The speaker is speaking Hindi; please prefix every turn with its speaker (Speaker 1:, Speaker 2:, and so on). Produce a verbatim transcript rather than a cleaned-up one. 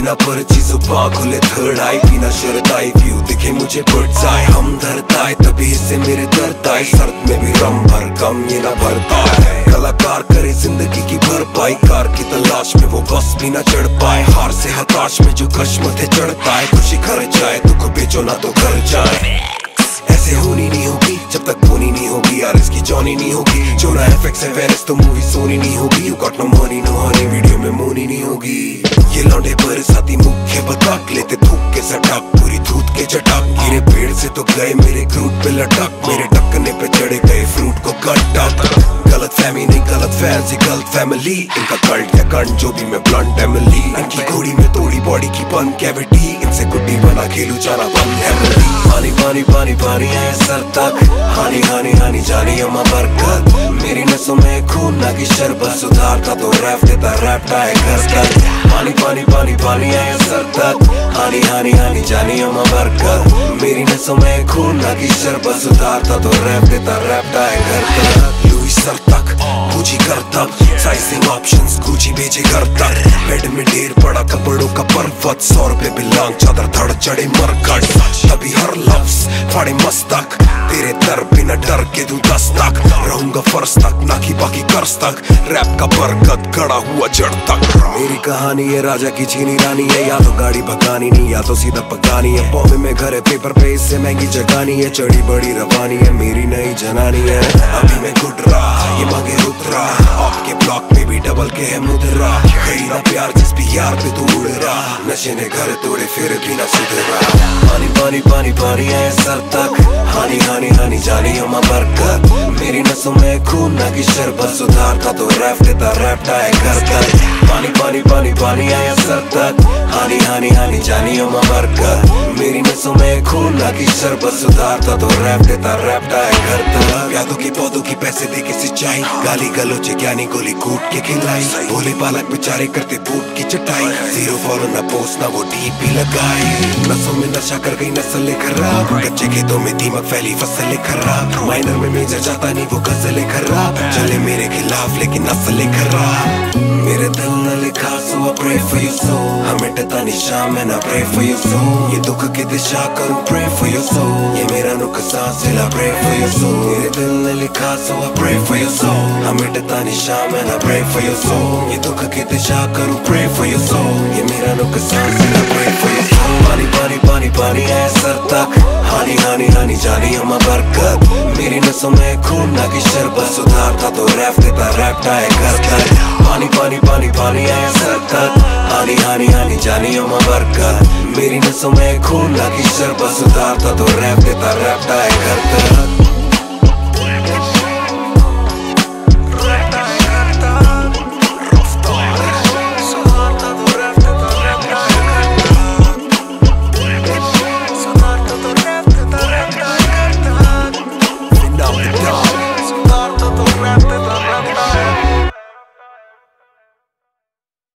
Speaker 1: बिना परिचित जुबां खुले थर्ड आई, बिना शर्त आई व्यू दिखे मुझे बर्ड्स आए। हम धरता है तभी से मेरे दर्द आए, सर्द में भी रम भर कम ये ना भरता है। कलाकार करे जिंदगी की भरपाई, कार की तलाश में वो बस भी ना चढ़ पाए। हार से हताश में जो कश्म थे चढ़ता है, खुशी घर जाए दुख बेचो ना तो घर जाए। ऐसे होनी नहीं होगी जब तक बोनी नहीं होगी, यार इसकी जॉनी नहीं होगी। जो ना एफएक्स है वेरिस तो मूवी सोनी नहीं होगी। You got no money no honey video में मोनी नहीं होगी। ये लौंडे बरसाती मुख्य बताक लेते थूक के सटाक, पूरी धूत के चटाक। गिरे पेड़ से तो गए मेरे ग्रूट पे लटक, मेरे टकने पे चढ़े गए फ्रूट को कट। गलत फैमी नहीं गलत फैंसी गलत फैमिली, इनका कल्ट या कंट जो भी मैं ब्लंट एमिली। इनकी घोड़ी में तोड़ी बॉडी की बंद कैविटी, इनसे गुड्डी बना खेलू जाना बंद एमिली। पानी पानी पानी पानी है सर तक, हानी हानी हानी जानी अम्मा बरकत। मेरी नसों में खून ना की शरबत, सुधारता तो रैप देता रैप है घर तक। पानी पानी पानी पानी है सर तक, हानी हानी हानी जानी अम्मा बरकत। मेरी नसों में खून ना की शरबत, सुधारता तो रैप देता रैप है घर तक। लुई सर तक पूछी कर तक, साइजिंग ऑप्शंस गुची बेचे घर तक। बेड में ढेर पड़ा कपड़ों का पर्वत, सौ रुपए बिलांग चादर धड़ चढ़े मरकट। तभी हर लफ्ज फाड़े मस्तक, तेरे दर बिना डर के दूं दस्तक। रहूंगा फर्श तक ना कि बाकी कर्ज तक, रैप का बरकत गड़ा हुआ जड़ तक। मेरी कहानी है राजा की छीनी रानी है, या तो गाड़ी भगानी नहीं या तो सीधा पकानी है। बॉम्बे में घर है पेपर पे इससे महंगी जगानी है, चढ़ी बड़ी रवानी है मेरी नई जनानी है। अभी मैं गुड रहा ये मांगे रुद्रा, आपके ब्लॉक में भी डबल के है मुद्रा। खरीदा प्यार जिस भी यार पे तू उड़ रहा, नशे ने घर तोड़े फिर भी ना सुधरा। पानी पानी पानी पानी है सर तक, हानी हानी हानी जानी अम्मा बरकत। मेरी नसों में खून ना की शरबत, सुधारता तो रैप देता रैप है घर तक। पानी पानी पानी पानी है सर तक, हानी हानी हानी जानी अम्मा बरकत। मेरी नसों में खून ना की शरबत, सुधारता तो रैप देता रैप है घर तक। यादों की पौधों की पैसे दे के सिंचाई, गाली गलोचे ज्ञानी गोली कूट के खिलाई। भोले बालक बेचारे करते बूट की चटाई, जीरो फॉलो ना पोस्ट ना वो डीपी लगाई। नसों में नशा कर गई नस्लें खराब, कच्चे खेतों में दीमक फैली फसलें खराब। माइनर में मेजर जाता नहीं वो गजलें खराब, चले मेरे खिलाफ लेकिन नस्लें खराब। मेरे दिल न लिखा सो I pray for your soul, हमें टता निशान में ना pray for your soul। ये दुख की दिशा करूं pray for your soul, ये मेरा नुकसान सिला pray for your soul। मेरे दिल ने लिखा सो I pray for your soul, हमें टता निशान में ना pray for your soul। ये दुख की दिशा करूं pray for your soul, ये मेरा नुकसान सिला pray for your soul। पानी पानी पानी पानी है सर तक, हानी हानी हानी जानी अम्मा बरकत। मेरी नसों में खून ना की शरबत, सुधारता तो रैप देता रैप है घर तक। पानी पानी पानी पानी है सर तक, हानी हानी हानी जानी अम्मा बरकत। मेरी नसों में खून ना की शरबत, सुधारता तो रैप देता रैप है घर तक।